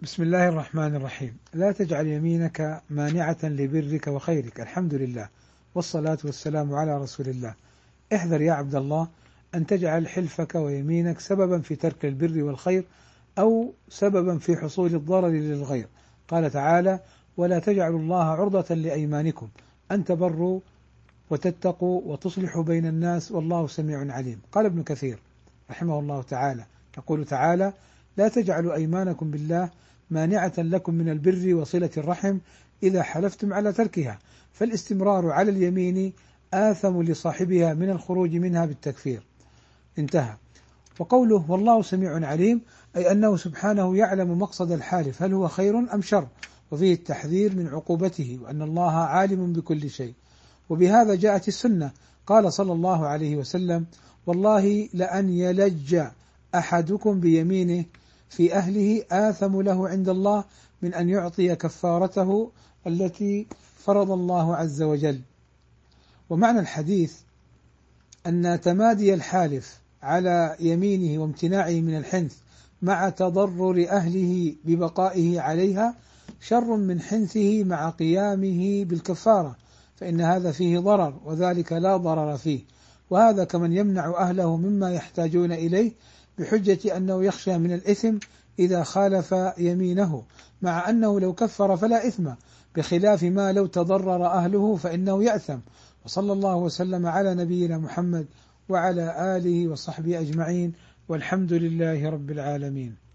بسم الله الرحمن الرحيم. لا تجعل يمينك مانعة لبرك وخيرك. الحمد لله والصلاة والسلام على رسول الله. احذر يا عبد الله أن تجعل حلفك ويمينك سببا في ترك البر والخير أو سببا في حصول الضرر للغير. قال تعالى: ولا تجعلوا الله عرضة لأيمانكم أن تبروا وتتقوا وتصلحوا بين الناس والله سميع عليم. قال ابن كثير رحمه الله تعالى: يقول تعالى: لا تجعلوا أيمانكم بالله مانعة لكم من البر وصلة الرحم إذا حلفتم على تركها، فالاستمرار على اليمين آثم لصاحبها من الخروج منها بالتكفير. انتهى. وقوله والله سميع عليم أي أنه سبحانه يعلم مقصد الحالف هل هو خير أم شر، وفيه التحذير من عقوبته وأن الله عالم بكل شيء. وبهذا جاءت السنة. قال صلى الله عليه وسلم: والله لأن يلج أحدكم بيمينه في أهله آثم له عند الله من أن يعطي كفارته التي فرض الله عز وجل. ومعنى الحديث أن تمادي الحالف على يمينه وامتناعه من الحنث مع تضرر أهله ببقائه عليها شر من حنثه مع قيامه بالكفارة، فإن هذا فيه ضرر وذلك لا ضرر فيه. وهذا كمن يمنع أهله مما يحتاجون إليه بحجة أنه يخشى من الإثم إذا خالف يمينه، مع أنه لو كفر فلا إثم، بخلاف ما لو تضرر أهله فإنه يأثم. وصلى الله وسلم على نبينا محمد وعلى آله وصحبه أجمعين، والحمد لله رب العالمين.